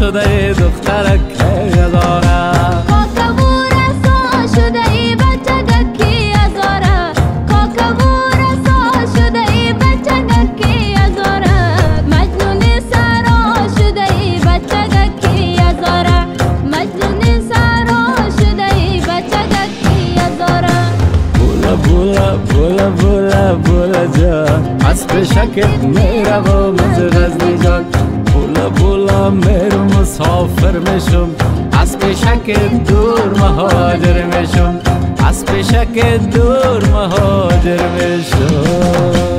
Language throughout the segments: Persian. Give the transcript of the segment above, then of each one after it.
شده ای دخترک هزاره کاکبو رسوا شده ای بچگکی هزاره کاکبو رسوا شده ای بچگکی هزاره مجنون سرا شده ای بچگکی هزاره مجنون سرا شده ای بچگکی هزاره بولا بولا بولا بولا بولا جان از پیشکت میروم از غزنی جان بولا بولا میرم مسافر میشم از پیشکت دور مهاجر میشم از پیشکت دور مهاجر میشم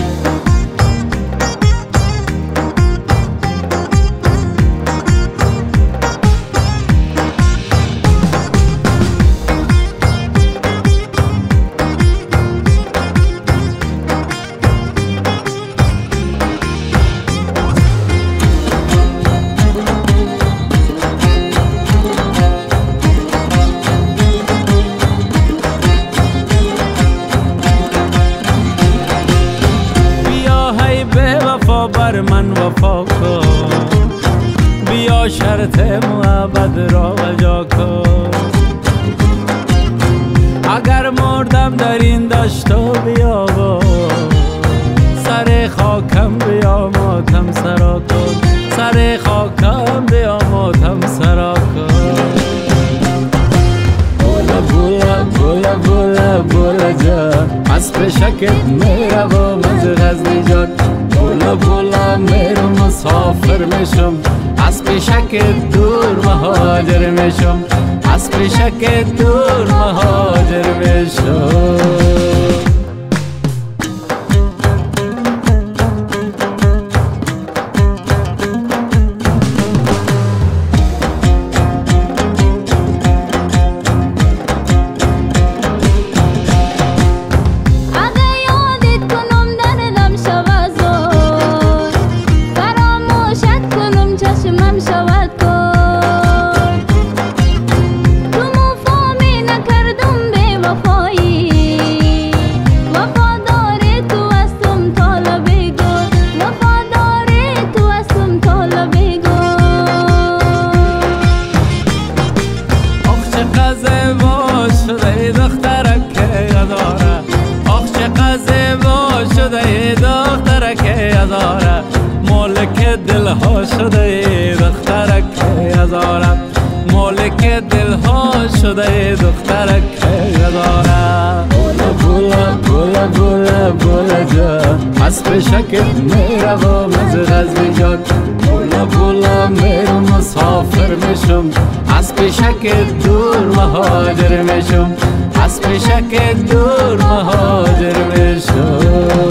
بر من وفا کن بیا شرط محبت را وجا کن اگر مردم در این دشتا بیا با سر خاکم بیا ماتم سرا کن سر خاکم بیا ماتم سرا کن بولا بولا بولا بولا بولا جان از پیشکت میروم از غزنی جان بولا بولا میرم مسافر میشم از پیشکت دور مهاجر میشم از پیشکت دور مهاجر میشم مالک دل ها شده ای دخترک هزاره مالک دل ها شده ای دخترک هزاره بولا بولا بولا بولا بولا جان از پیشکت میروم از غزنی جان بولا بولا میرم مسافر میشم از پیشکت دور مهاجر میشم از پیشکت دور مهاجر میشم